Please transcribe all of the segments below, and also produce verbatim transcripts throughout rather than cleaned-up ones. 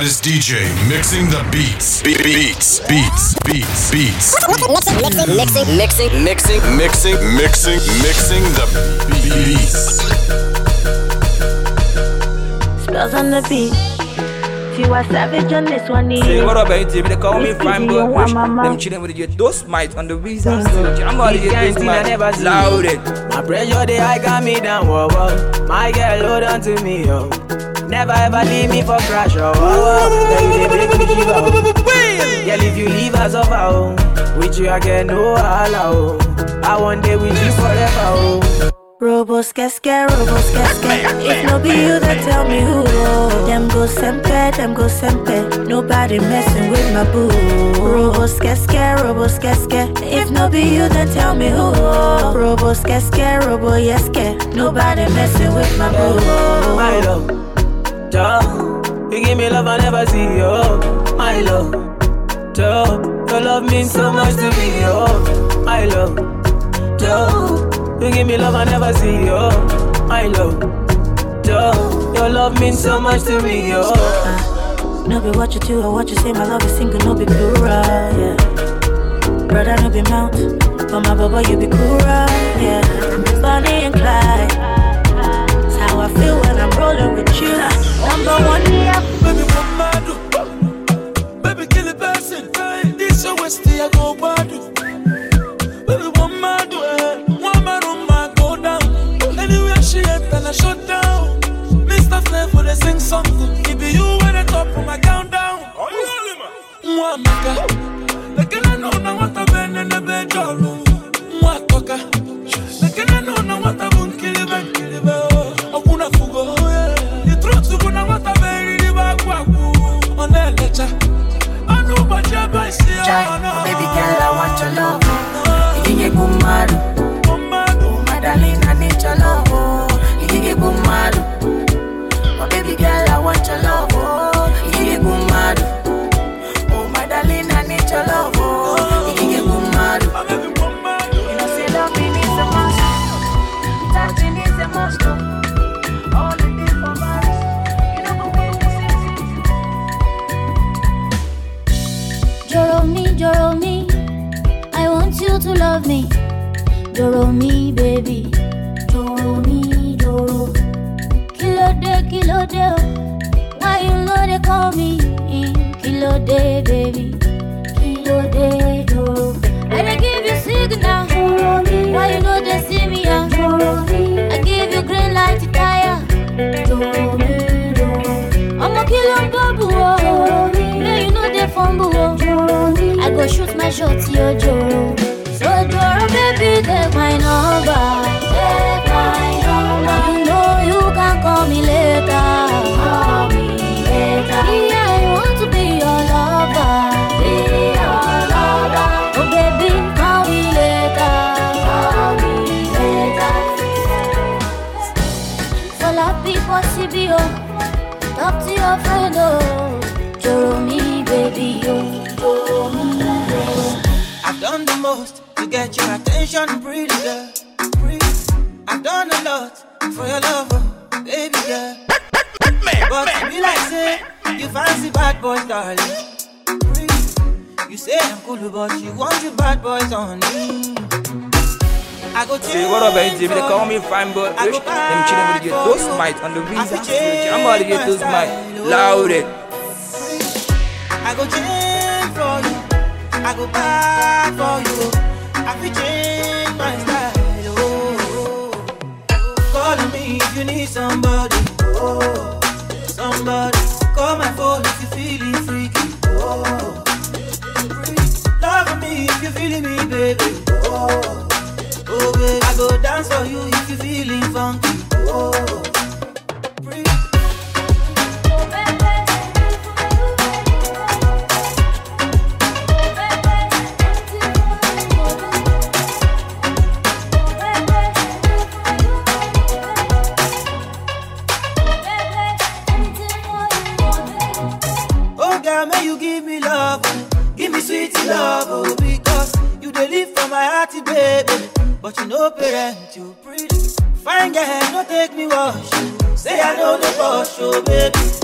hottest D J mixing the beats. Be- beats, beats, beats, beats. Mixing, mixing, mixing, mixing, mixing, mixing, mixing, mixing the beats. Spells on the beat. You are savage on this one. Say what up, baby? They call me Fine Boy Push. Them chillin' with your dose might on the reason. I'm gonna get this mic loud it. My pressure, they high got me down, whoa, whoa. My girl, hold on to me, yo. Never ever leave me for crash, oh, oh, oh. Girl, you they make me shiver, oh. Girl, if you leave us over, oh. With you, I get no allow, oh. I one day with you forever, oh. Robo scare scare, robo scare scare. If no be you, then tell me who. Them go sempe, them go sempe. Nobody messing with my boo. Robo scare scare, robo scare scare. If no be you, then tell me who. Robo scare scare, robo yes scare. Nobody messing with my boo. My love, Joe, you give me love I never see, yo. My love, Joe, your love means so much to me, yo. My love, Joe. You give me love I never see, yo. My love, yo. Your love means so much to me, yo. Uh, no be what you do or what you say. My love is single, no be plural, yeah. Brother, no be mount, but my baba you be cool, yeah. Bonnie and Clyde, that's how I feel when I'm rolling with you. Number one, yeah. Baby, what mad? Baby, kill a person. This your West, I go bad. Baby, what mad? She enter and shut down. Mister Flavor, they sing something. It be you at the top of my countdown. Oh, you only man. Mwa maka. Like I know now what I've been in the bed, jolly. Mwa toka. Like I know now what I've been killing, been killing. I wanna fugo. The truth to go now what I've been in the back. On the lecture. I know what you're by see. Baby girl, I want your love. You get good mad. Darling, I need your love, oh. You can get good mad. Oh, baby girl, I want your love, oh. You can get good mad. Oh, my darling, I need your love, oh. You can get good mad. You know, say love me needs a must. That me needs a must, oh. All the day for Paris. You know, go Joro me, Joro me. I want you to love me. Joro me, baby. Joro me, Joro. Kilo de, kilo de. Why you know they call me? Kilo de, baby. Kilo de, Joro. I dey give you signal. Joro me. Why you know they see me? Yeah? Joro me. I give you green light to tire. Joro me, Joro. I'm a kilo babu. Joro me. Yeah, you know they fumble. Joro me. I go shoot my shots, yo, Joro. So Joro, baby, take my number. Take my number. You know you can call me later. Call me later. Yeah, I want to be your lover. Be your lover. Oh, baby, call me later. Call me later. For la people, C B O. Talk to your friend, oh. Joro me, baby, oh. Joro me, baby. I've done the most to get your attention, pretty girl. Pretty. I've done a lot for your love, oh, baby girl. But you be like say you fancy bad boys, darling. Pretty. You say I'm cool, but you want your bad boys on me. I go say what up, baby? They call me Fine Boy Push. Them chillin' with your dose might on the reason. I'm gonna get those mic loud it. I go change for you. I go back for you. I feel change my style. Oh, oh, oh. Call me if you need somebody. Oh, somebody. Call my phone if you feeling freaky. Oh, love me if you feeling me, baby. Oh, oh, baby. I go dance for you if you feeling funky. Oh. May you give me love, give me sweet love, oh, because you dey live for my hearty baby. But you know parent, you pretty. Fine girl, no take me wash. Say I know the boss, oh baby. Why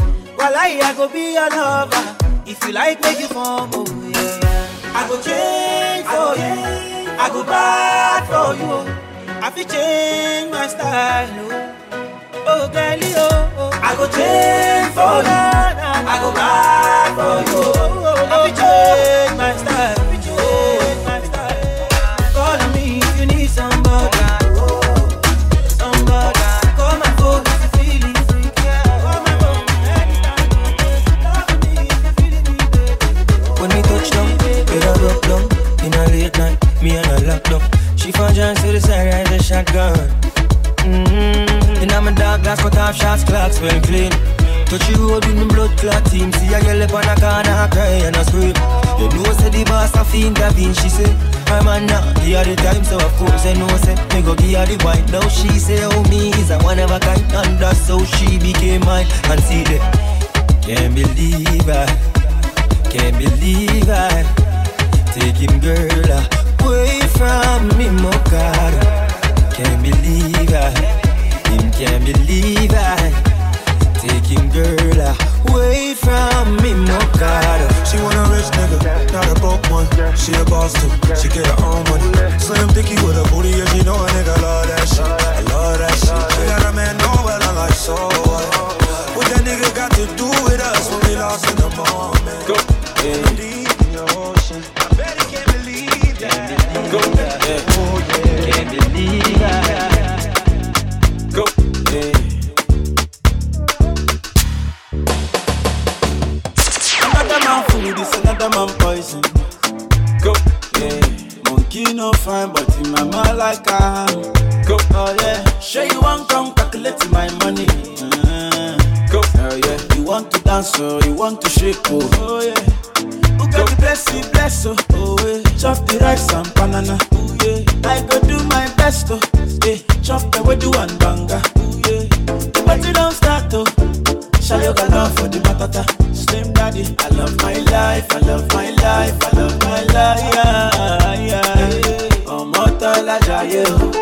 Walai, I go be your lover. If you like, make you form, oh yeah, yeah. I go change for you. I go bad for you. I feel change my style, oh. Oh, girlie, oh, oh. I go change for you. I go bad for you. I feel change my style. I feel change my style. Call me if you need somebody. Somebody. Call my phone if you feeling free. Call my phone anytime. Call me if you feeling me, baby. When we touch down, get a rock down. In a late night, me and her locked up. She found John to the side, ride the shotgun. Mm-hmm. And I'm a dog glass, cut off shots, clocks well clean. Touch you road with me blood clot team. See a girl up on a corner, I cry and I scream. You know say the boss a fiend intervene. She say, I'm a now, give her the time. So of course I know say, me go give her the wine. Now she say, oh me is a one of a kind. And that's how she became mine. And see that, can't believe I, can't believe I taking girl away from me, my God. Can't believe I, him can't believe I taking girl away from me, my God. She want a rich nigga, not a broke one. She a boss too, she get her own money. Slim thicky with a booty, yeah, she know a nigga love that shit. I love that shit. She got a man know, but I'm like, so what? What that nigga got to do with us when we lost in the moment? Go, yeah. Deep in your ocean, I bet he can't believe that. Go, yeah. Oh, yeah. Can't believe that. Go, yeah. Another man food, this another man poison. Go, yeah. Monkey no fine, but in my mind like I am. Go, oh yeah. Sure you want come calculate my money. Uh, go, oh yeah. You want to dance, oh, you want to shake, oh, oh yeah. Who got the blessing, bless, oh, oh yeah. Chop the rice and banana, oh yeah. I go do my best, oh, yeah. Chop the way do and banga, oh yeah. The party don't start, oh. Shall you got love for the matata? Slim daddy, I love my life, I love my life, I love my life, yeah, yeah. Oh, Motala Jaye,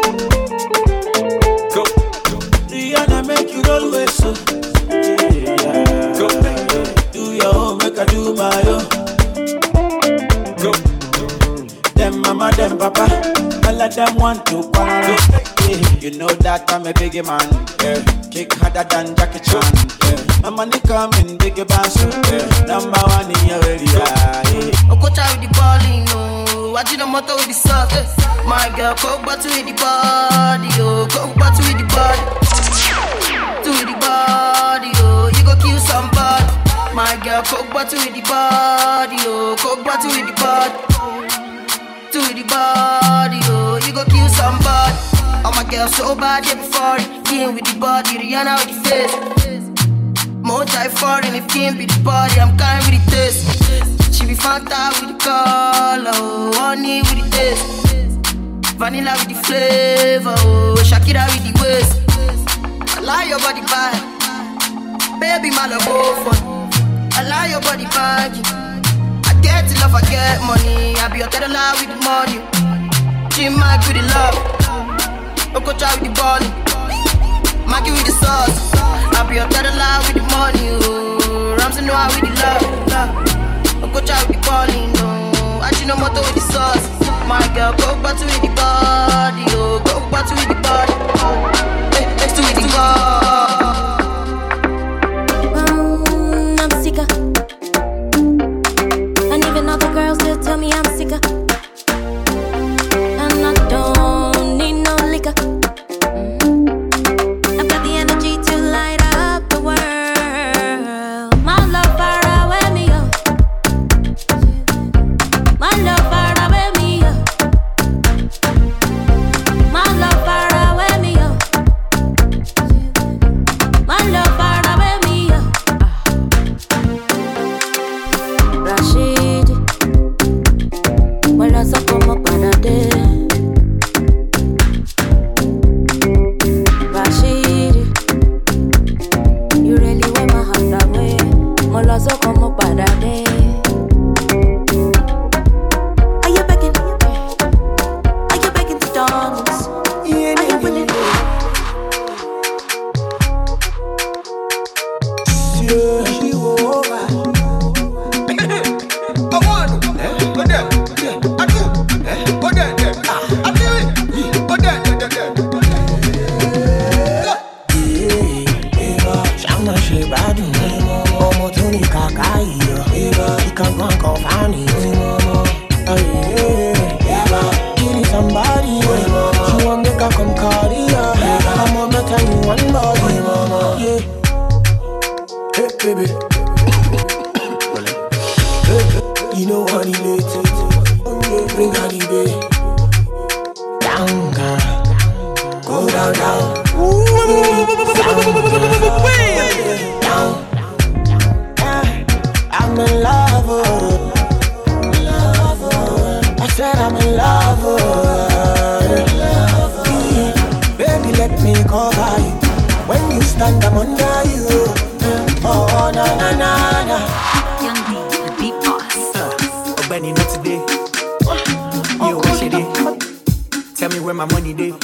go. Rihanna make you roll with so, yeah. Go. Do your own, make I do my own. Go. Them mama, them papa, all of them want to quarrel. Yeah. You know that I'm a big man, yeah. Kick harder than Jackie Chan, yeah. My money coming, big bounce, yeah. Number one in your area, yeah. Oh, coach out with the balling, no. Watch the motor with the sauce, yeah. My girl, coke bottle with the body, oh. Coke bottle with the body, to with the body, oh. You go kill somebody. My girl, coke bottle with the body, oh. Coke bottle with the body, to with the body, oh. You go kill somebody. Oh my girl so bad, yeah, before it. Dealing with the body, Rihanna with the face. Multi-foreign, if can't be the body, I'm kind with the taste. She be Fanta with the color, oh, honey with the taste. Vanilla with the flavor, oh, Shakira with the waist. I like your body bad, baby, my love go fun. I like your body bad, I get the love, I get money. I be your tether with the money. G-Mike with the love. Go try with the body, Maggie with the sauce. I be up there lie with the money, oh. Ramsey know how with the love, love. Go try with the body, no. I just know motor with the sauce. My girl, go back to with the body, oh. Go back to with the body, hey, next to with the body. Mm, I'm sicker, and even other girls still tell me I'm sicker. And I don't need no liquor. body. Omo Tony Kakai, he can go and confound it. Oh yeah, you need somebody. She want make her come carry her. I'm on tell you one body, yeah. Hey baby, you know what he did. Bring her the bay. Down, girl. Go down, down. Down, down. I'm in love. I said I'm in love. Baby, let me cover you. When you stand, I'm under you. Oh, na na na na. Young D, the beat boss. Oh, Benny, not today. You wish it did. Tell me where my money did.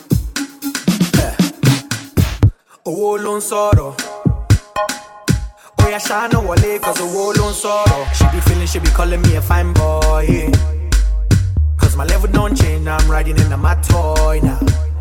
Oh, lon sorrow. Oh, yeah, shine no wale, cause oh, lon sorrow. She be feeling, she be calling me a fine boy. Yeah. Cause my level don't change, now I'm riding in my toy now.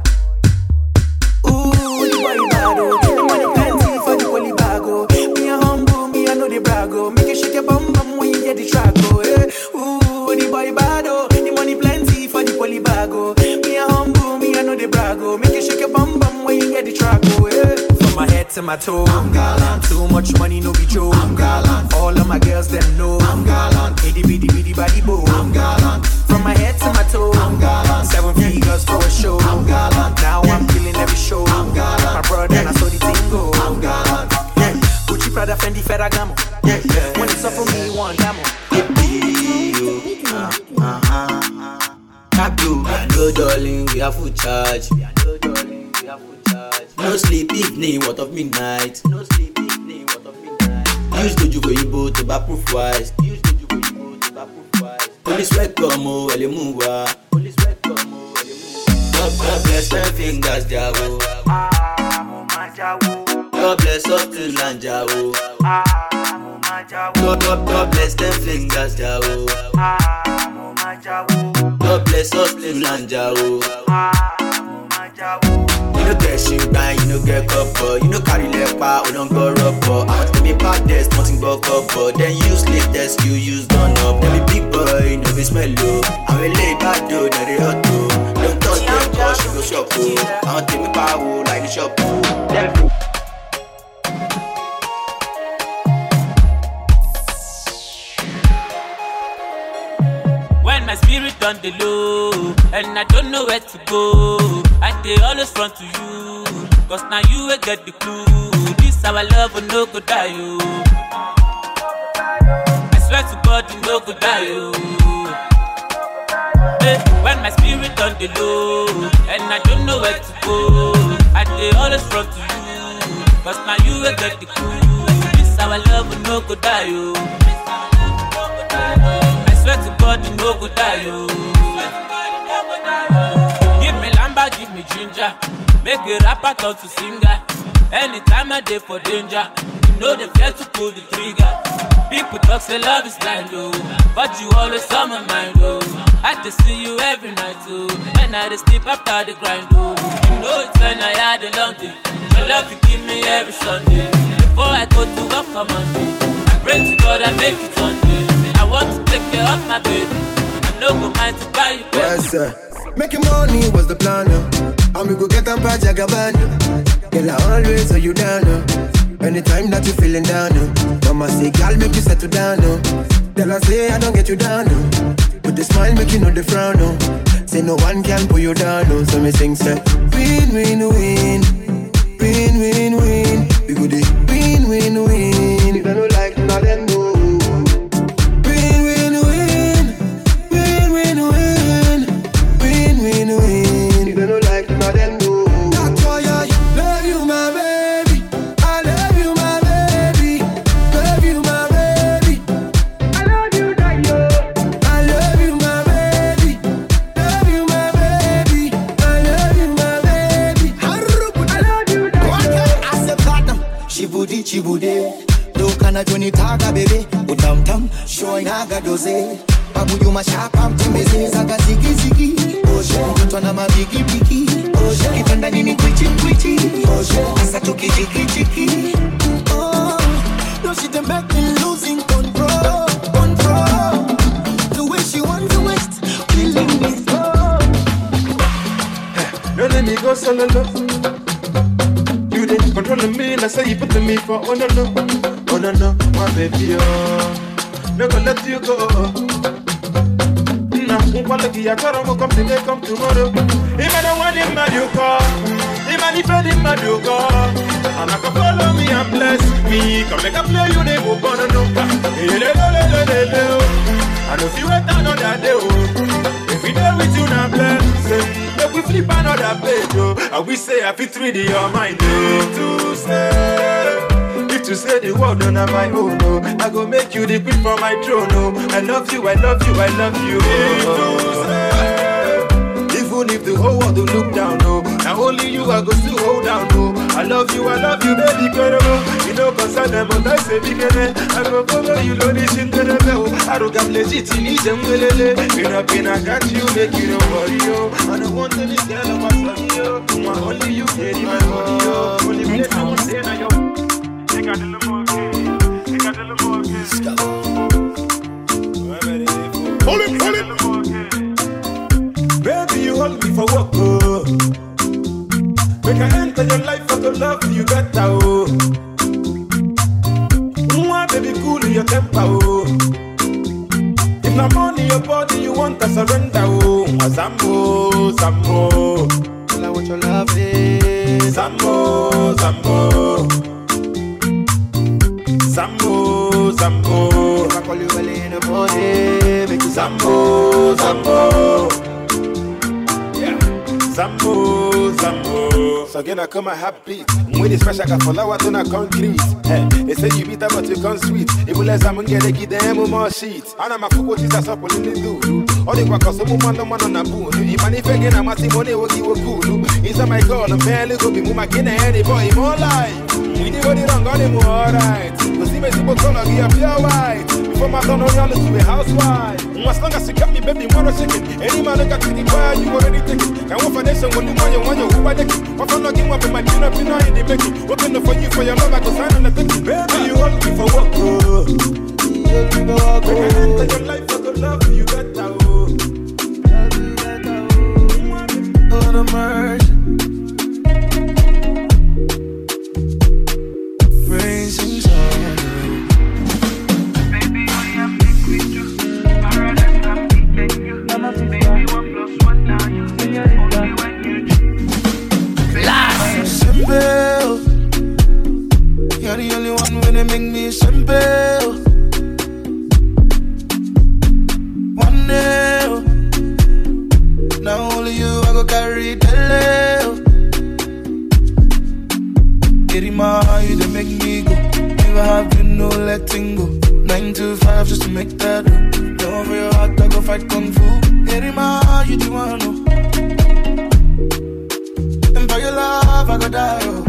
Ooh, the boy bad, oh. The money plenty for the holy bag, oh. Me a humble, me a know the brag, oh. Make you shake your bum bum when you get the track, oh. Yeah. Ooh, the boy bad, oh. The money plenty for the holy bag, oh. Me a humble, me a know the brag, oh. Make you shake your bum bum when you get the track, oh. Yeah. From my head to my toe, I'm gallant. Too much money, no be joke. I'm gallant. All of my girls, them know I'm gallant. Itty bitty bitty body bow, I'm gallant. From my head to my toe, I'm gallant. Seven figures for a show, I'm gallant. Now I'm killing every show, I'm gallant. My brother and I saw the thing go, I'm gallant. Yeah, Gucci, Prada, Fendi, Ferragamo. Yeah, yeah. When it's up for me, one damo. Uh, uh, uh, Taboo, no darling, we have full charge. No darling, we have full charge. No sleep evening, what of midnight? No sleep evening, what of midnight? Use doju for Igbo to backproof wise. Use doju for Igbo to backproof wise. Police welcome, oh, ele muwa. Police welcome, oh, ele muwa. God, God bless ten fingers, Jawo. Ah, mo ma Jawo. God bless us to land, Jawo. Ah, mo ma Jawo. God, God, God bless ten fingers, Jawo. Ah, mo ma Jawo. God bless us to land, Jawo. Ah, mo ma Jawo. You know get shit right, you know get copper. You know carry lepa, we don't go rubber. I want to be bad, there's nothing but copper. Then you sleep, that's you use gun up. Then be big boy, no be smell low. I'm a lay bad though, that they hot too. Don't touch them, cause she go shop too. I want to take me power like the shop too. When my spirit on the low, and I don't know where to go, I dey always run to you, cause now you will get the clue. This our love will no go die, you. I swear to God, you no go die, you. Hey, when my spirit on the low, and I don't know where to go, I dey always run to you, cause now you will get the clue. This our love will no go die, you. I swear to God, you no go die, yo. Give me lamba, give me ginger. Make a rapper turn to singer. Anytime I dey for danger, you know they fear to pull the trigger. People talk say love is blind, yo, but you always on my mind, yo. I just see you every night, yo. When I dey sleep after the grind, yo. You know it's when I had a long day. Your love you give me every Sunday. Before I go to work on Monday, I pray to God I make it one day. I want to take care of my baby. I no go mind to buy you baby. Yes, sir. Making money was the plan, uh. And we go get them by Jagabana. Girl, I always hold you down, uh. Anytime that you feeling down, uh. Mama say, girl, make you settle down, uh. Tell her, say, I don't get you down, uh. With the smile, make you know the frown, uh. Say, no one can pull you down, uh. So me sing, say, win, win, win. Win, win, win. We go dey win, win, win. If I don't like, now then go. Chibude, do kana Johnny Taga baby, utam tam, showing aga doze. Babu you ma shapam timeze, zaga zigi zigi. Oje, mtoto na mabigi bigi. Oje, kitanda nini kwichi kwichi. Oje, asa tuki jiki jiki. Oh. no no no. You didn't control me, I say you put me for oh no no, oh no no, my baby oh, never let you go. Nah, quality I got to come today, come tomorrow. Even the one in my you call, even if I didn't my you call, and I can follow me and bless me. Come make a play you they move on no. And if you wait another day, oh, if we there with you now bless, make we flip another page, oh, and we say I fit read your mind, oh, to say. To say the word none of my own, no. I go make you the queen for my throne, no. I love you, I love you, I love you. Oh. Even if the whole world will look down, no. Now only you I go still hold down, no. I love you, I love you, baby, girl. You know concern them, but I say big I go follow you, Lord, this in the level. I don't got legit in each and will Pin up in, I got you, make you don't worry, yo. I don't want any girl of my son, yo. Only you, baby, my body, yo. Only me, I won't say na yo. Got the little kid. Got the little kid. Hold it, hold it. Baby, you hold me for work, oh. Make I enter your life for the love you better, oh. Mwah, baby, cool your temper, oh. If not money, your body, you want to surrender, oh. Zambo, Zambo. Tell her what your love is. Zambo, Zambo. Zambo, Zambo. If I call you early in the morning, make you Zambo, Zambo. Yeah, Zambo, Zambo. So again I come a happy. When it's fresh I got flower to not concrete. Hey, they say you bitter but you come sweet. Even less I'm gonna get them more sheet. And I'm a fool what is a supple in the do. All the work so man no man on a boon. Even if again I'm a money will give a cool. Inside my call I'm barely go be move again any boy more life. We did what it wrong got him alright. Cause he made people color be a pure white. Before my son on y'all to a housewife. As long as you got me baby more chicken. Any man got to the bar you already take it. And one foundation when you want you want you who I take it. What I'm not giving up in my dinner pin in the making. Working for you for your love I go sign on the ticket. Baby you hold me for work, oh. You hold me for work, oh. I enter your life for the love you better, oh. Oh the mercy. Praising sorrow. Baby, I am with you. Paradise, I'm meeting you. Baby, one plus one now. You see it only when you choose. Last. Simple. You're the only one when they make me simple. One day. Now only you I go carry the love. Getting my eye, you they make me go. Never have you no letting go. Nine to five just to make that do. Don't for your heart, I go fight kung fu. Getting my eye, you do wanna know. And for your love, I go die, oh.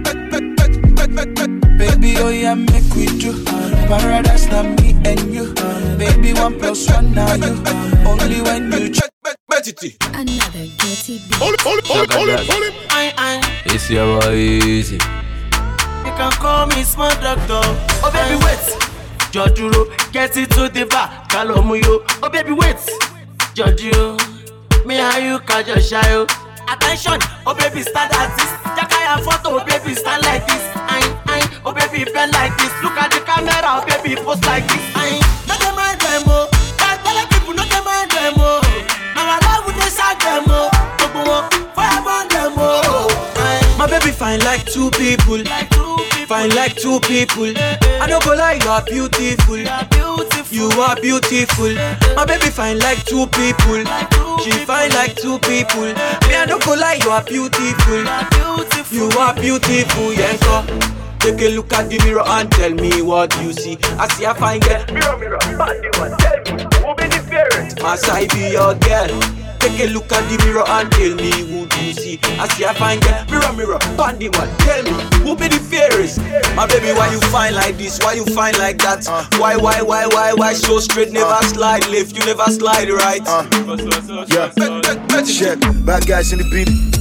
Baby, oh yeah, make with you. Paradise, not me and you. Baby, one plus one now you. Only when you check. Another guilty beat. Hold it, hold it, hold it, hold it, hold it. I, I. It's your boy Easy. You can call me smart doctor. Oh baby wait, Joduro, get it to the back. Kalomuyo. Oh baby wait, Joduro, me and you catch your shy. Attention, oh baby stand at this. Jakaya photo, oh baby stand like this. I, I, oh baby bend like this. Look at the camera, oh baby post like this. I, not the mind demo. Can't tell the people not the mind demo. My love with the side demo. Fire burn demo. My baby fine like two people. Like two people. Fine like two people. I don't go lie, you are beautiful. You are beautiful. My baby fine like two people. She fine like two people. Me I don't go lie, you are beautiful. You are beautiful, yeah. So take a look at the mirror and tell me what you see. I see a fine girl. Mirror, mirror, body one, tell me who be the fairest. Must I be your girl? Take a look at the mirror and tell me who do you see. I see a fine girl. Mirror, mirror, bandy one. Tell me who be the fairest. My baby, why you fine like this? Why you fine like that? Uh, why, why, why, why, why so straight? Never uh, slide left. You never slide right. Uh, yeah, shit. Bad guys in the beat.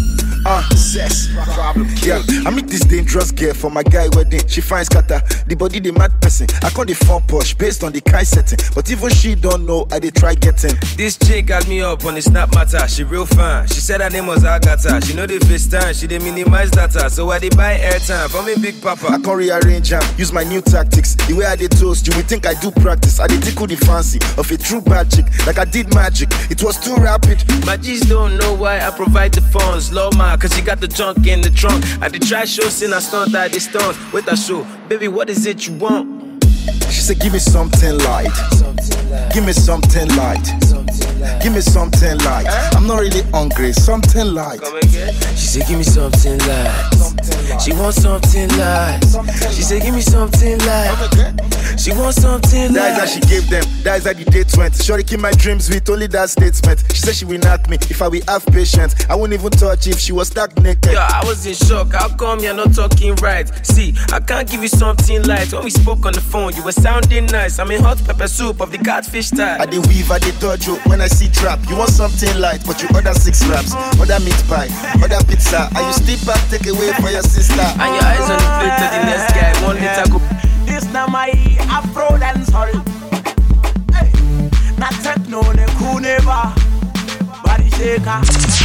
Uh, sex, problem, yeah. I meet this dangerous girl for my guy wedding. She finds kata, the body the mad person. I call the phone push based on the kind setting. But even she don't know, I they try getting. This chick got me up on the snap matter. She real fine. She said her name was Agatha. She know the FaceTime. She they minimize data. So I they buy airtime for me big papa. I can rearrange them, use my new tactics. The way I they toast, you will think I do practice. I they tickle the fancy of a true bad chick, like I did magic. It was too rapid. My G's don't know why I provide the funds. Love my cause she got the junk in the trunk. I did try show, sin I stunt at the stones. Wait, I show, baby, what is it you want? She said, give me something light. Something light. Give me something light. Something light. Give me something light. Huh? I'm not really hungry. Something light. Come again. She said, give me something light. Something light. She wants something light. Something she said, give me something light. She wants something light. That is how she gave them. That is how the date went. Shorty keep my dreams with only that statement. She said she will knock me if I will have patience. I won't even touch if she was stuck naked. Yeah, I was in shock. How come you're not talking right? See, I can't give you something light. When we spoke on the phone, you were sounding nice. I'm in hot pepper soup of the catfish type. I did weave, I did dodge you when I see trap. You want something light, but you order six wraps. Order meat pie, order pizza. And you still back, take away for your sister. And your eyes on the plate of the next guy. One liter go. This now my Afro dance hall. Hey, not techno, ne cool never. Body shaker.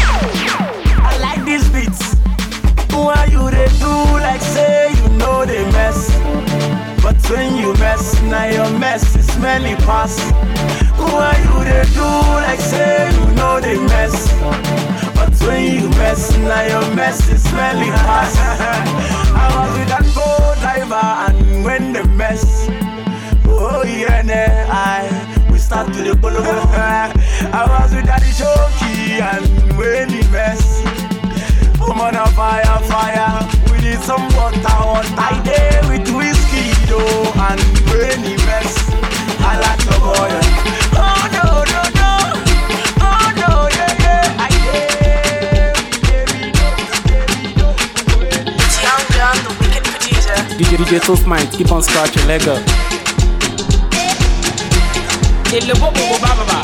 I like these beats. Why you they do like say you know they mess? But when you mess, now your mess is smelly pass. Why you they do like say you know they mess? But when you mess, now your mess is smelly pass. I was with that boat driver and when they mess, oh yeah, nah, I we start to the bolo. I was with Daddy Shoki and when he mess, I'm on a fire, fire. We need some water, water. I there with whiskey, though, and when he mess, I like the boy. Oh no, no, no. Oh no, yeah, yeah. I there. It's Young John, the wicked producer. D J D J Toast Mind, keep on scratching, let go. Il le bobo baba baba.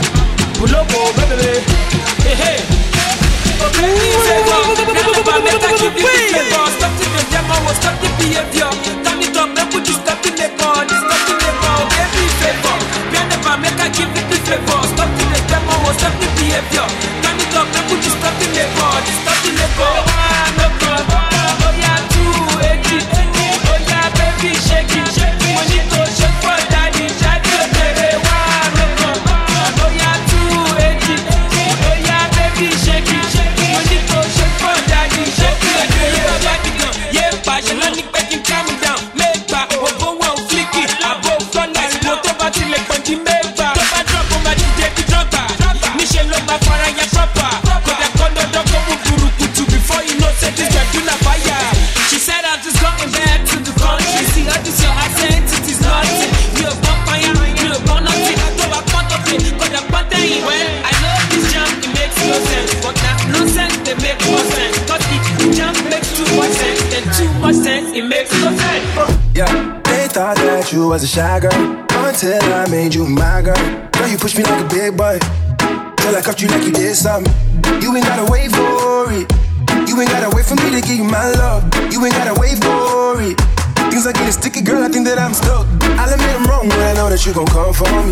Bulobo baby. Hey hey. Okay, say go. Never make a keep it flavor. Stop to the demo, stop the behavior. Turn it up, make you stop the labor. Stop the labor, baby favor. Never make a keep it flavor. Stop to the demo, stop the behavior. Turn it up, make you stop the labor. Stop the labor. No problem. Oh yeah, two eighty. Oh yeah, baby, shake it, shake it. When you go shake for daddy, shake it, baby. No problem. Oh yeah, two eighty. Oh yeah, baby, shake it, shake it. When you go shake for daddy, shake it, baby. Yeah, passion and it make him calm down. Make back, oh go well, flicky. Above front nice, no to battle like bunty make back. To my drop on my D J, the dropper. Michelle on my fire, ya proper. Could have gone down, go move guru kutu before you know set this girl na fire. She said I just going back to the country. See how this your accent, it is nothing. You a vampire, you a born nothing. To a part of it, got a pattern. Well, I love this jam, it makes no sense. But that nonsense, they make more sense. Cause the jam makes too much sense. And too much sense, it makes no sense. Yeah, they thought that you was a shy girl until I made you my girl. Girl, you push me like a big boy till I cuffed you like you did something. You ain't gotta wait for it. You ain't gotta wait for me to give you my love. You ain't gotta wait for it. Things are getting sticky, girl, I think that I'm stuck. I'll admit I'm wrong, but I know that you gon' come for me.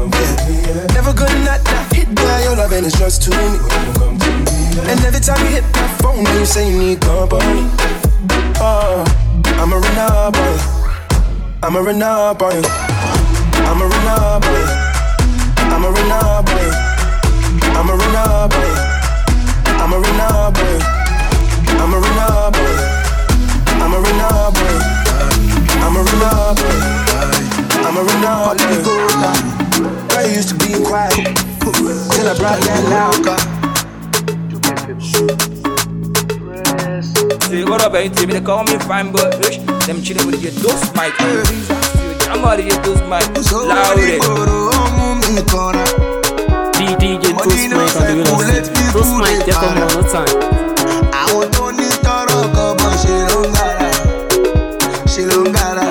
Yeah. Never gonna not, not hit by your love and it's just to me. And every time you hit my phone, you say you need company. Oh, I'm a run up on you. I'm a run up on you. I'm a run up on you. I'm a run up on you. I'm a run up on you. I'm a run up on you. I'm a run up on you. I'm a run up on you. I'm a run up on you. I'm a run up on you. Girl, you used to be quiet till I brought that loud. See what up, ain't they call me fine but rich. Them chillin' with your dose mic. I'm out of your dose mic. Loud it. D J Toast Mic on the wheel. Toast Mic, get on all the time. I want to need to rock up, but she don't gotta. She don't gotta.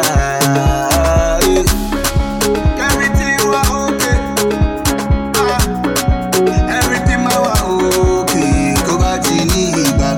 Everything was okay. Everything was okay. Go back to me, but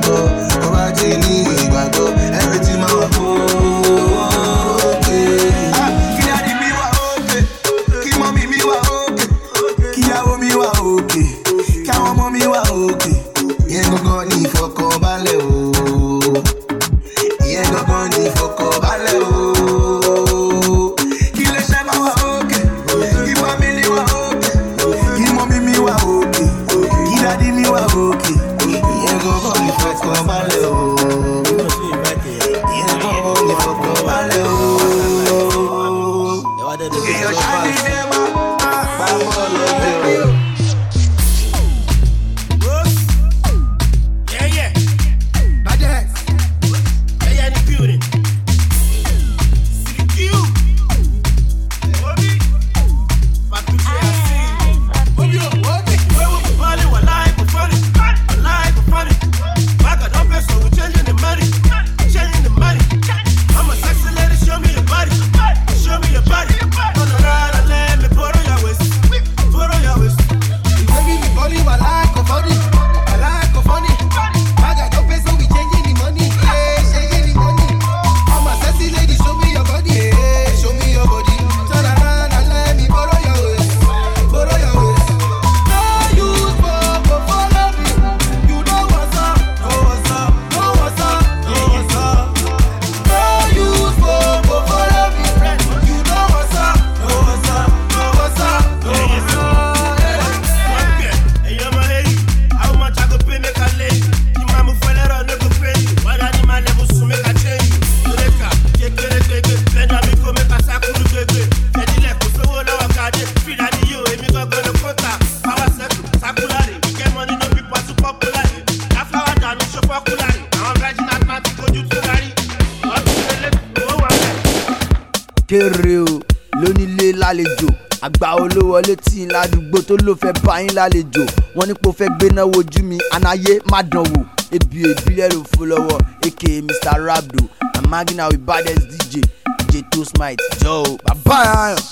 kéré o lónílé lálejò àgbà olówó létí ládùúgbò tó ló fẹ́ bá yín lálejò wọ́n ní pé ó fẹ́ gbéná wojú mi anáyé má dánwò ebi ìbílẹ̀ ló fò lọ́wọ́ aka Mister Rabdo I'm hanging out with baddest D J D J Toastmite Joe bàbá yẹn.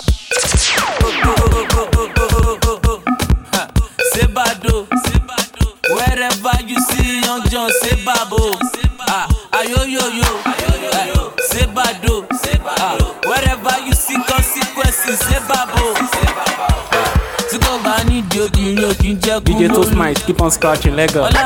Sebado, wherever you see young John, Sebabo, ah, ayo yo yo, Sebado, ah, wherever you see consequences, Sebabo. D J Toastmite, keep on scratching, let go.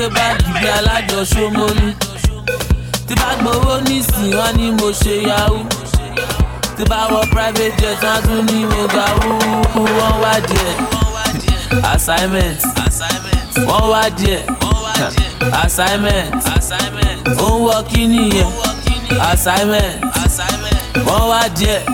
Tí bá gbowó nísìn wọ́n ní mo ṣe yahoo. Tí bá wọ private jet wọ́n tún ní mo ga wúwú. Wọ́n wá díẹ̀ assignment wọ́n wá díẹ̀ assignment ó ń wọ kí nìyẹn assignment wọ́n wá díẹ̀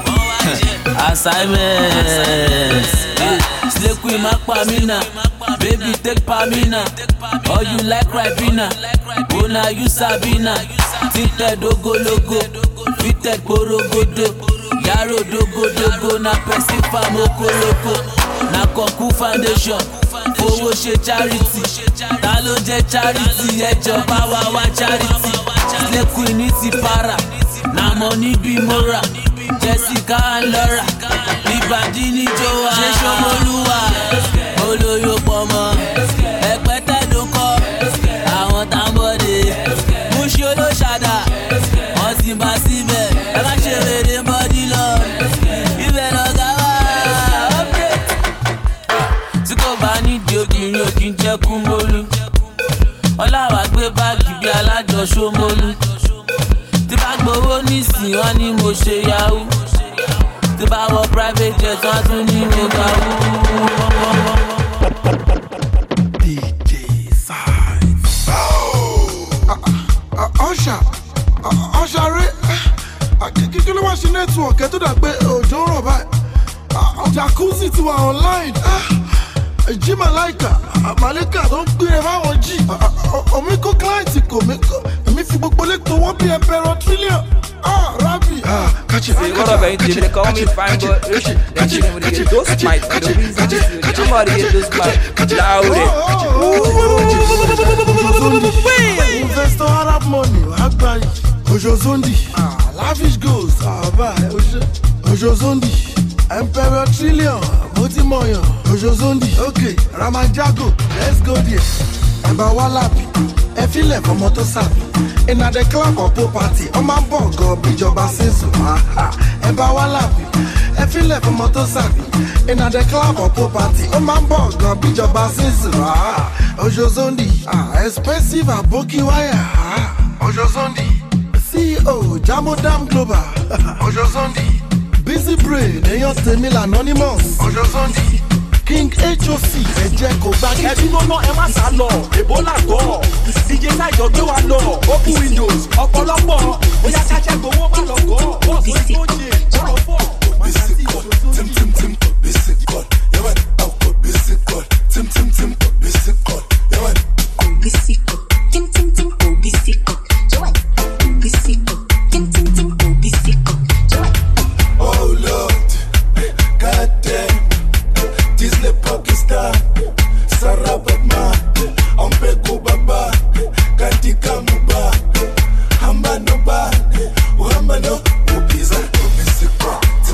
assignment. Slay queen má pa mí náà. Baby take Pamina, or you like Ribena, Bona you Sabina, Tinted Dogo Logo, Fitted Borogodo, Yaro Dogo Dogo, na Pesifa Moko Loco, na Koku Foundation, Fowo She Charity, Talo Je Charity, Ejo Bawa Wa Charity, Slay Queen iti para, na money be mora, Jessica and Laura, Ibadini Joa, Sheshomoluwa. Olóyò pọ̀mọ́ ẹgbẹ́ tẹ́lú kọ́ àwọn tambọ́dé múṣí olóṣàdá wọ́n ti bá síbẹ̀ ẹ má ṣe rere bọ́dí lọ ibẹ̀ lọ́gá wá update. Tí kò bá nídìí obìnrin ò kí ń jẹ́ kúmólú ọláwà gbé báàgì bí alájọ ṣómólú. Tí bá gbowó nísìn wọ́n ní mo ṣe yahoo. Tí bá wọ private jet wọ́n tún ní mo ga wú. D J Sides. Oh, Usher, Usher rẹ, kí ló wá sí network ẹ tó dà pé òjò rọ̀ báyìí. Jacuzzi ti wà online. Jimalaika, Malika tó ń gbé ẹ fáwọn G. Omi kó client kò mí kó, èmi fi gbogbo lẹ́tọ̀ wọ́n bí Emperor Trillion. Ah, Rabi. Ah, catch it. Say what up, ain't they call me fine, but they're chilling with the Toastmite. The reason is somebody get this mic loud. Investor Arab money, Agbai. Ojozondi. Ah, lavish goals. Ah, bye. Ojozondi. Emperor Trillion. Motimoyo. Ojozondi. Okay, Ramajago. Let's go there. Eba Walapi. ẹ filẹ̀ fọmọ tó sàbí iná the club of property ọmọ bọ̀ gan bíjọba sísun ẹ bá wá làbí ẹ filẹ̀ fọmọ tó sàbí iná the club of property ọmọ bọ̀ gan bíjọba sísun Ojozondi expensive aboki wire Ojozondi C E O Jamodam Global Ojozondi busy brain èèyàn tèmi l'anonymous Ojozondi King H O C ẹ̀jẹ̀ kò gbá kí. ẹbí ló ná ẹ má sá lọ Ebola gbọ́ D J Sayo gbé wa lọ open windows ọ̀pọ̀lọpọ̀ bóyá kájẹ́ gbowó má lọ gọ́ bọ́ọ̀sì tó jẹ ọ̀rọ̀ fọ́. Tim tim tim basic god yẹ́wẹ̀ ọkọ̀ basic god tim tim tim basic god yẹ́wẹ̀. Basic god tim tim tim basic god yẹ́wẹ̀ basic god tim tim tim basic god yẹ́wẹ̀. Oh Lord, God damn. Disney Pakistan, Sarabama, Ampeko Baba, Katika Muba, Hamba no Ba, Hamba no Ubiza, Ubisiko,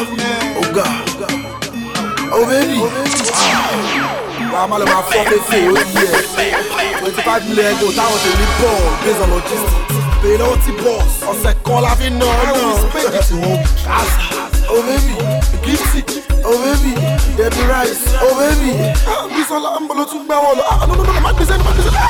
Oh God. Oh baby. I'm all about fucking feel, yeah. twenty-five million go down to the ball based on logistics. They don't see boss. I said call have no no. Respect it to home. Oh baby, gift it. Oh baby, baby rice. Oh baby. This all I'm gonna to my wall. Ah no no no, my business, my business.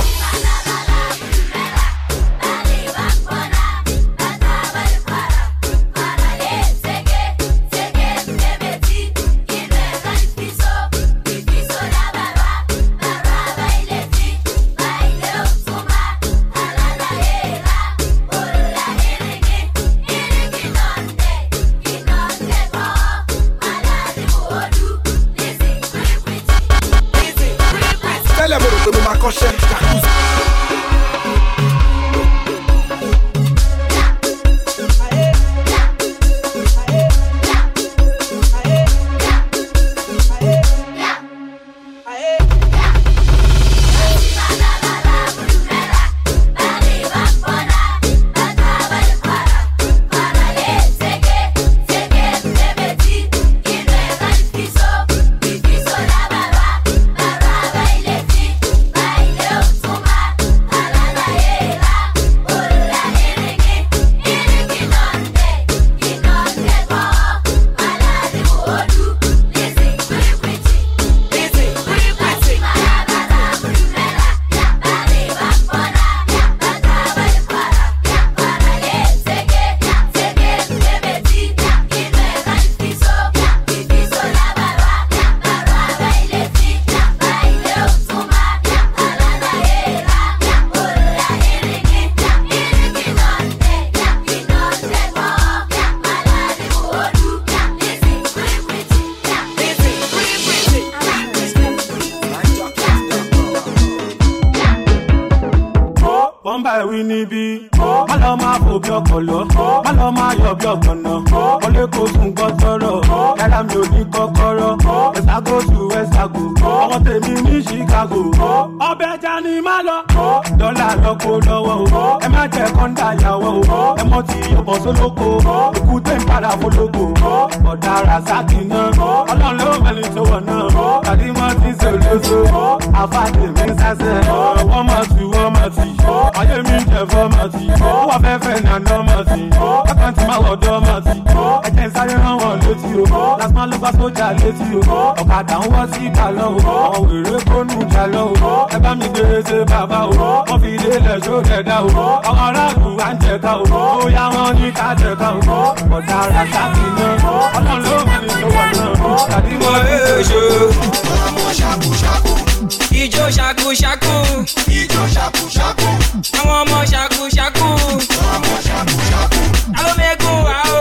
Ijo shaku shaku, Ijo shaku shaku, àwọn ọmọ shaku shaku, àwọn ọmọ shaku shaku. Alo megun wa o,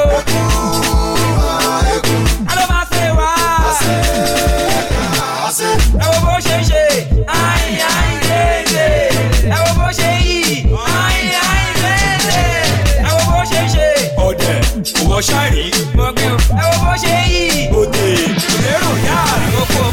alo ma se wa, ẹ wo bó ṣe ṣe, ayi ayi lele, ẹ wo bó ṣe yí, ayi ayi lele, ẹ wo bó ṣe ṣe. Ọdẹ, òwò ṣáàrí, mo gbé o, ẹ wo bó ṣe yí, òde, òlérò yáà ló kó.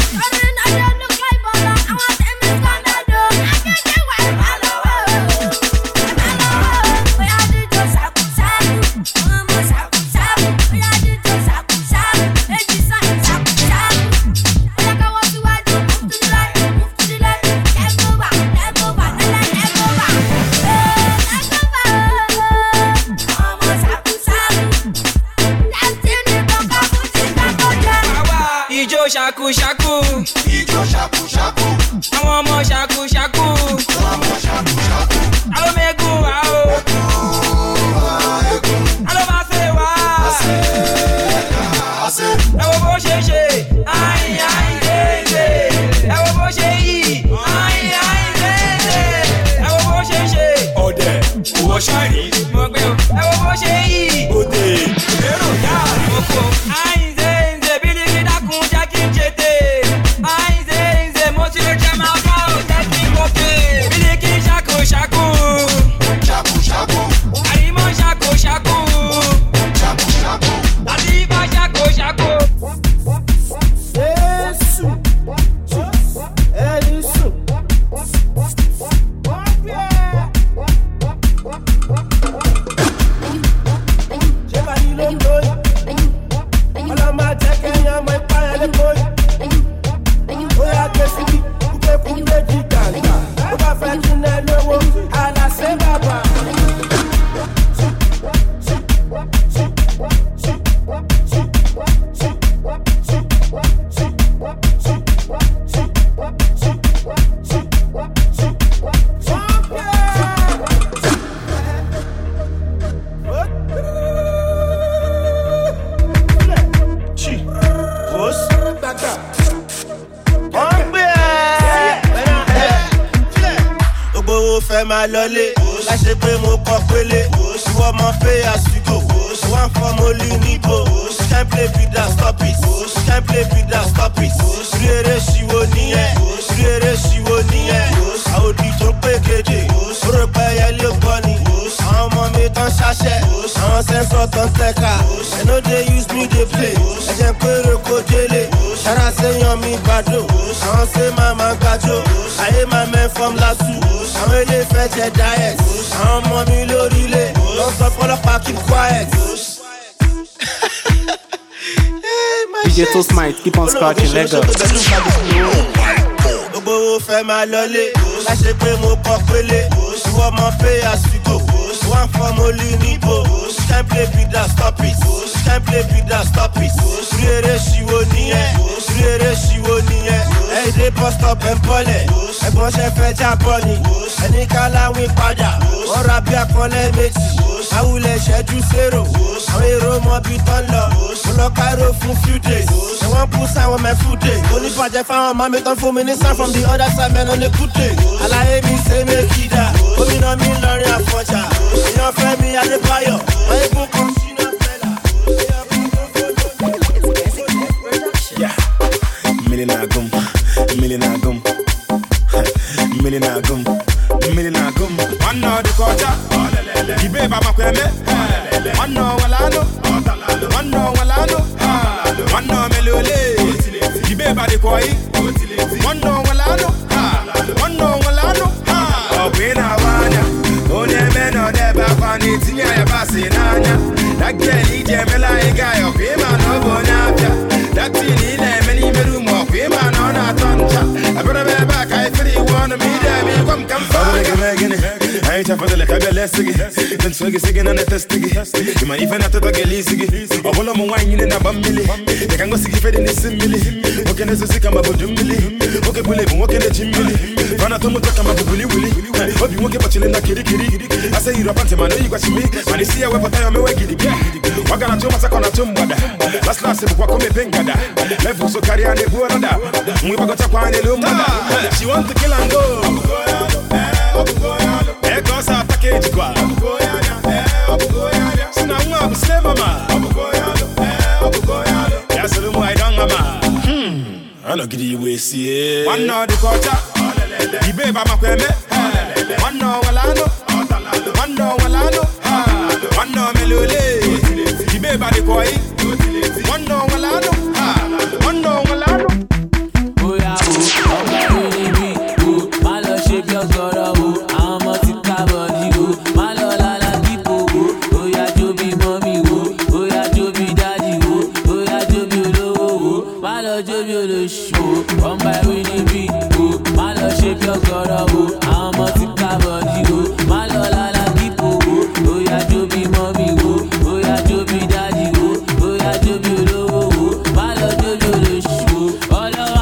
Shaku shaku, Ijo shaku shaku, àwọn ọmọ shaku shaku, àwọn ọmọ shaku shaku. Alo megun wa o, alo ma se wa, ẹ wo bó ṣe ṣe, ayi ayi lele, ẹ wo bó ṣe yí, ayi ayi lele, ẹ wo bó ṣe ṣe. Ọdẹ, òwò ṣáàrí, mo gbé o, ẹ wo bó ṣe yí, òde, èrò yáà ló kó. Shaku shaku, shaku lè kó yìí. Bóyá gbé síbi, kúkẹ́ kú méjì gàǹgà. Ó bá fẹ́ tún ẹ lówó, àlàsé bàbá. Fẹ́ máa lọlé, láṣẹ pé mo kọ́ pélé, ìwọ mọ pay as you go, one for mo lù níbo, can't play with that stop it, can't play with that stop it, rí eré ṣìwò nìyẹn, rí eré ṣìwò nìyẹn, àwòdì tó pé kéde, ó rò pé ẹyẹ ló gbọ́ ni, àwọn ọmọ mi tán ṣáṣẹ́, àwọn sẹ́ńsọ̀ tán tẹ́ka, ẹ no dey use me dey play, ẹ jẹ́ pé roko délé, ṣára sẹ́yàn mi gbàdó, àwọn sẹ́ máa máa gbàjó, ayé máa mẹ́ fọ́m lásù. Àwọn ilé fẹ́ jẹ diet, àwọn ọmọ mi lórílẹ̀, lọ sọ fọlọ́pàá keep quiet. D J Toast Mike, keep on scratching, let go. Gbogbo owó fẹ́ máa lọlé, láṣẹ pé mo kọ́ pélé, ìwọ mọ pay as you go, one for mo lù níbo, can't play with that stop it, can't play with that stop it, rí eré ṣìwò nìyẹn, rí eré ṣìwò nìyẹn, ẹ̀yìn dé bus stop ẹ̀ ń bọ́lẹ̀, ẹ̀gbọ́n ṣe fẹ́ já bọ́ ni, ẹni ká láwìn padà, wọ́n ra bí akọ́lẹ̀ méjì, àwùlẹ̀ ṣẹ́jú zero, àwọn èrò mọ bí tán lọ, mo lọ Cairo fún few days, ẹ wọ́n bú sáwọn mẹ́fù dé, oníbàjẹ́ fáwọn ọmọ mi tán fún mi ní sàn from the other side mẹ́nu ní kúdé, àlàyé mi ṣe méjìdá, gómìnà mi lọrin àfọ̀jà, èèyàn fẹ́ mi Adébáyọ̀, wọ́n yẹ kúkú sínú fẹ́lá. Millinagum, millinagum, millinagum, millinagum. One no the quarter, the baby mama kweme. One no walano, one no walano, one no melole. The baby the koi, one no walano, one no walano. Oh we na wanya, onye me no deba kwani tinya ya basi nanya. That girl ije mela ega yo we ma no bonapia. That tini le meni meru mo we ma no na toncha. I better be back I feel wanna me there me come come fire. I ain't for the like I less sigi. Then swaggy sigi na test sigi. You might even have to get sigi. I want mo wine in a bambili. They can go sigi fed in this simili. Okay, let's see come about jumbili. Okay, bully, walk in the chimney. Run out to talk about bully willy. Hope you won't get in the kitty kitty. I say you're a panty man, you got me. And you see a weapon time away giddy. What gonna do my second at Tumbada? Last last if what come a pingada. Left so carry on the border. We were going to find a lumada. She wants to kill and go. There goes our package. So now I'm a slave, mama. That's a little I don't, mama. Hmm. I don't get you see. One no the quarter. The baby mama kweme. One no walano. One no walano. One no melole. The baby the koi. One no walano. One no walano. Oh yeah, oh, oh, baby, oh, my love shape your girl, oh, I'm a tika body, oh, my love la la people, oh, oh yeah, Joby mommy, oh, oh yeah, Joby daddy, oh, oh yeah, Joby low, oh, my love Joby the show, come by Winnie B, oh, my love shape your girl, oh, I'm a tika body, oh, my love la la people, oh, oh yeah, Joby mommy, oh, oh yeah, Joby daddy, oh, oh yeah, Joby low, oh, my love Joby the show, all over.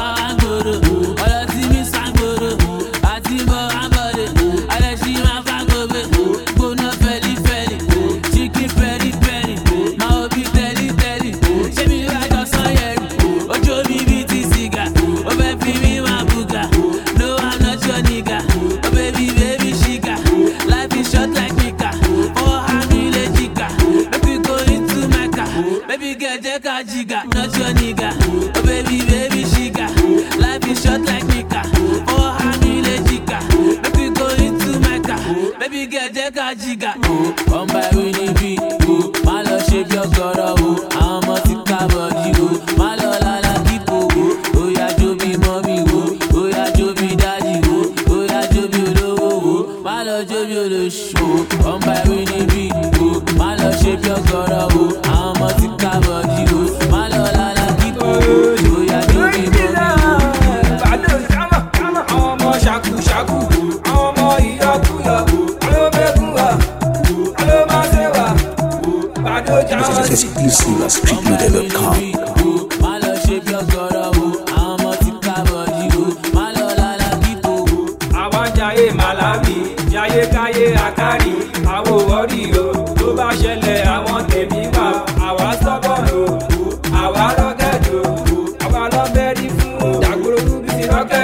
Jiga, not your nigga. Oh baby, baby, shiga. Life is short like Mika. Oh, Hamile Jika. Make we go into Mecca. Baby, get Jeka Jiga. Oh, come by Winnie B. Oh, my love shape your girl. Oh, I'm a tika body. Oh, my love la la people. Oh, oh yeah, Joby mommy. Oh, oh yeah, Joby daddy. Oh, oh yeah, Joby low. Oh, my love Joby the show. Come by Winnie B. Oh, my love shape your girl. Oh, I'm a tika body. Oh, my love la la people. Oh, yeah.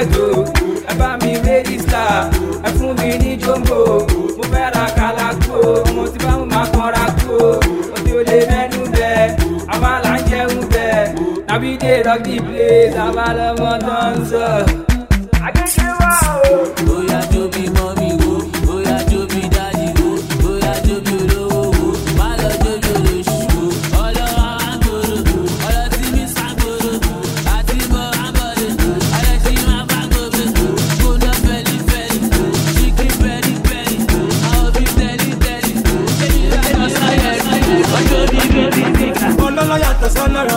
ghetto. Ẹ bá mi register, ẹ fún mi ní jumbo. Mo fẹ́ ra kàlákò, ọmọ tí bá mo máa kanra kó. Mo ti ò lè mẹ́nu bẹ́ẹ̀, àwa là ń jẹun bẹ́ẹ̀. Nàbí dé rock the place, àwa lọ́mọ tó ń sọ. Àjẹjẹ wá o. Bóyá jóbi mọ́mí wo, bóyá jóbi dájú wo, bóyá jóbi olówó wo, má lọ jóbi olóṣù wo. Ọlọ́wọ́ àgbòrò, ọlọ́tí mi sàgbòrò, àti bọ́ àbọ̀dé, ọlọ́tí máa bá gbòbè, gbóná fẹ́lí fẹ́lí, chicken pẹ́lí pẹ́lí, àwọn bí tẹ́lí tẹ́lí, ṣébi láyọ̀ sáyẹ̀ sí, ọjọ́ bí bébí níkà. Ọlọ́lọ́ yàtọ̀ sọ́lọ́rọ̀.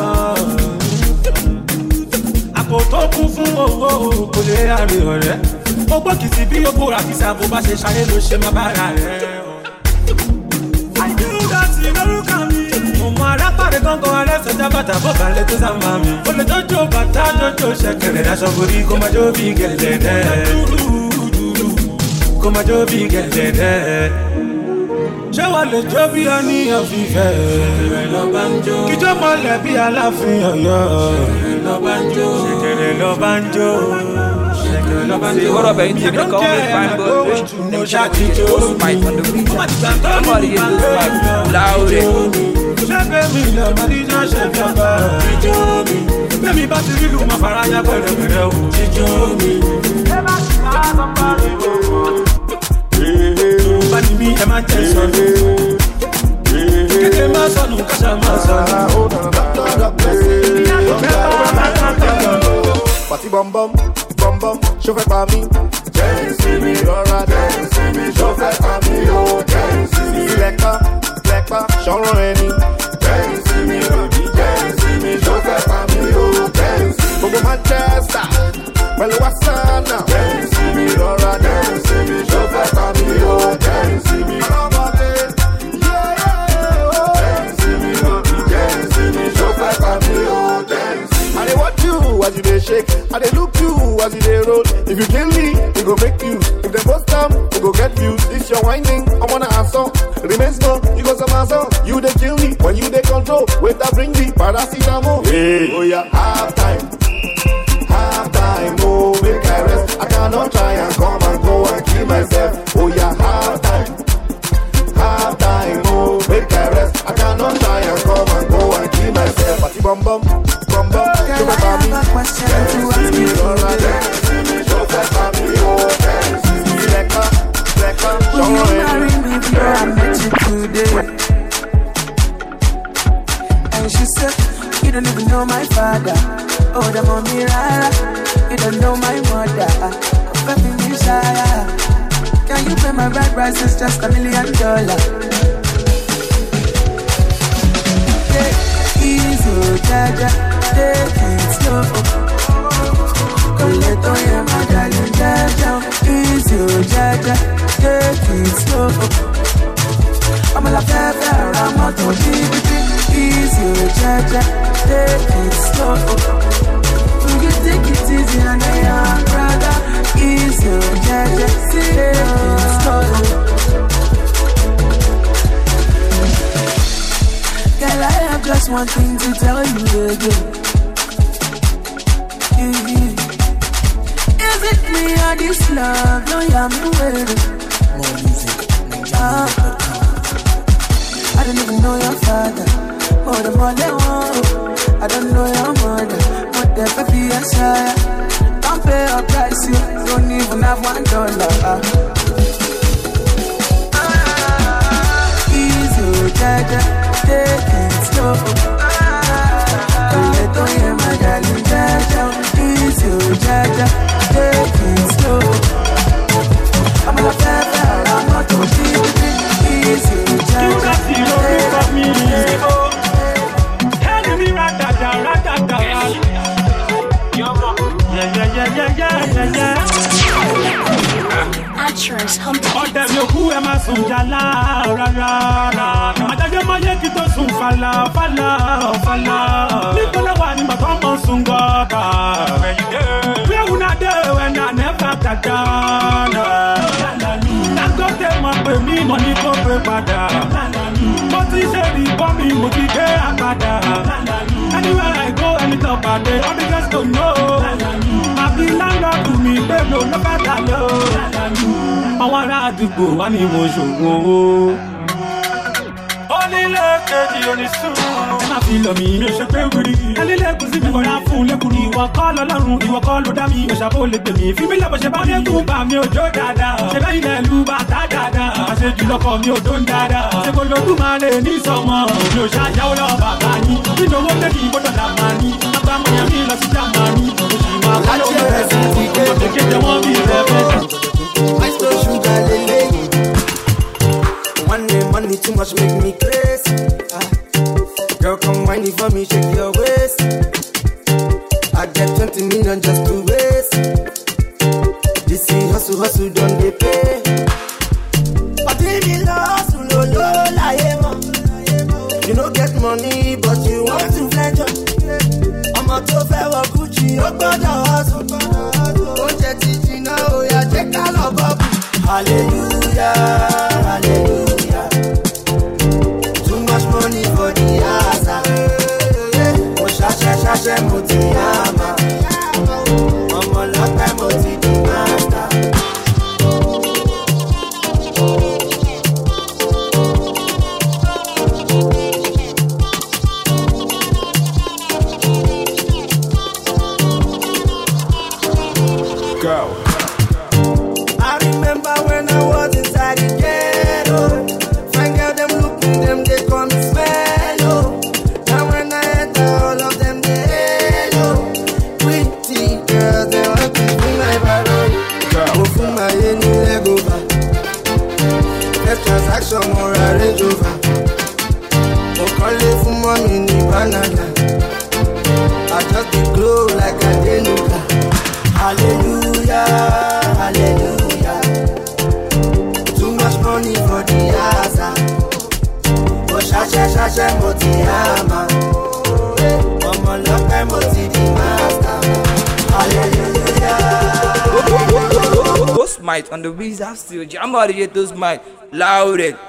Àpò tó kún fún owó kò lè rárí ọ̀rẹ́. Ó gbọ́ kìsì bí ó bóra kìsà bó bá ṣe ṣayé ló ṣe má bára rẹ̀. Àìdúrà sí lórúkọ mi. Mo mọ arápàdé gángan alẹ́sẹ̀ jábàtà bó balẹ̀ tó sábà mi. Ó lè tọ́jú bàtà jọjọ ṣẹ̀kẹ̀rẹ̀ daṣọ borí kó má jó bí gẹ̀lẹ́dẹ́. Kó má jó bí gẹ̀lẹ́dẹ́. Ṣé wàá lè jó bí ọníyàn fífẹ́? Kíjọ́ mọ́lẹ̀ bí aláàfin Ọ̀yọ́. Ṣẹ̀kẹ̀rẹ̀ lọ bá ń jó. See, what up, ain't you? Come on, fine boy. No shot, those fight on the beat. Somebody get those fight loud. Ṣẹ́gbẹ́ mi lọ, Màdíjà ṣẹ̀gbẹ́ bá. Bẹ́ẹ̀ni bá ti rí lù máa fara ya pẹ̀lẹ́pẹ̀lẹ́ o. Bá ní mi ẹ máa jẹ́ sọ́nù. Kéde máa sọnù, káṣá máa sọnù. Party bum bum, bum bum, ṣó fẹ́ pa mí. Jẹ́rìí sí mi, rọra jẹ́rìí sí mi, ṣó fẹ́ pa mí o. Jẹ́rìí sí mi, lẹ́ka, lẹ́ka, ṣọ́rọ̀ ẹni. Jẹ́rìí sí mi, òbí jẹ́rìí sí mi, ṣó fẹ́ pa mí o. Jẹ́rìí sí mi, gbogbo Manchester, pẹ̀lú Wasana. Jẹ́rìí sí mi, rọra jẹ́rìí sí mi, ṣó fẹ́ pa mí o. Jẹ́rìí sí mi, ọlọ́mọdé, jẹ́rìí sí mi, òbí jẹ́rìí sí mi, ṣó fẹ́ pa mí o. Jẹ́rìí sí mi. I dey watch you as you dey shake, I dey look you as you dey roll. If you kill me, it go make you. If they post them, it go get views. This your whining, I wanna answer. Remains no, you go some answer. You dey kill me when you dey control. Wait, that bring me paracetamol. Hey, oh yeah, half time, half time. Oh, make I rest. I cannot try and come and go and kill myself. Oh yeah, half time, half time. Oh, make I rest. I cannot try and come and go and kill myself. Party bum bum, bum bum. Girl, I have a question to ask you today. Will you marry me before I met you today? And she said, you don't even know my father. Oh, the mommy rara. You don't know my mother. Baby, Messiah. Can you pay my bride price? It's just a million dollars. Yeah, easy, jaja. Take it slow. Coleto, yeah, my darling, jaja. Easy, jaja. Take it slow. I'm a la fefe, I'm a to easy, jaja. Take it slow. Will you take it easy on the young brother? Easy, jaja. Take it slow. Girl, I have just one thing to tell you again. Is it me or this love? No, I'm waiting. More music, uh, I don't even know your father. Oh, the more they want. I don't know your mother. But the baby is shy. Don't pay a price, you don't even have one dollar. Uh. Easy, jaja, take it slow. Coleto, yeah, my darling, jaja. Easy, jaja, take it slow. I'm a fefe, I'm a to easy, jaja, take it slow. Tell me ratata, ratata. Yeah, yeah, yeah, yeah, yeah, yeah, yeah. Actress, hump. Ọ̀dẹ̀ mi òkú ẹ̀ máa sùn jàlá rárá. Adájọ́ máa yẹ kí tó sùn fàlà fàlà fàlà. Nípínlẹ̀ wà ní bàtà ọmọ sùn gọ́ta. Wíwá wúna dé wẹ̀ náà nẹ́fà kàdá. Dangote mọ̀ pé mi mọ̀ ní kó pé padà. Mo ti ṣe ìbọn mi, mo ti gbé àpàdà. Anywhere I go, anytime I dey, all the girls don't know. I be landlord to me. lálẹ́ o. Àwọn ará àdúgbò wá ní mo ṣògùn owó. Onílé kejì onísùn. Ẹ má fi lọ mí, mi ò ṣe pé wíri. Ẹlílé kù sí mi kọ́ra fún lẹ́kùnrin. Ìwọ kọ́ lọ́lọ́run, ìwọ kọ́ ló dá mi. Òṣàbò lè pè mí. Fífi lọ́bọ̀ ṣe bá mi kú bá mi òjò dáadáa. Ṣé bẹ́ẹ̀ ilẹ̀ lu bàtà dáadáa? Àṣejù lọ́kọ̀ mi ò tó ń dáadáa. Ṣé kò lóògùn máa lè ní sọmọ? Mi ò ṣàyàwó lọ bàbá yín. Nínú owó lẹ́kì ìbọ̀dọ̀ là máa ní. Agbámọ̀yà mi lọ sí Jámánì. Oṣù máa kọ́ lóun rẹ̀ sí ti kéde wọ́n bí rẹ̀ fẹ́. Money, money too much make me crazy. Ah. Girl, come whine it for me, shake your waist. I get twenty million just to waste. This is hustle, hustle, don't they pay? But if you hustle, lo lo la emo. You don't get money, but you want to flange up. I'm a tough ever Gucci, oh God, hustle. Don't get it now, oh yeah, check out our bubble. Hallelujah, hallelujah. Money for the asa, mo ṣaṣẹ ṣaṣẹ mo ti yama, ọmọ lọpẹ mo ti di master. Go. I remember when I was inside the ghetto. Fine girl them look me, them they call me Smello. Now when I enter, all of them they hello. Pretty girls they want to be my barrel. Go for my any leg over. First transaction more a Range Rover. Go call it for money in the banana. I just be glow like a denuga. Hallelujah, hallelujah. Too much money for the asa. Mo ṣaṣẹ ṣaṣẹ mo ti yama. Ọmọ lọpẹ mo ti di master. Hallelujah. Ghost Might on the Wizard Studio. Jam out the Ghost Might. Loud it.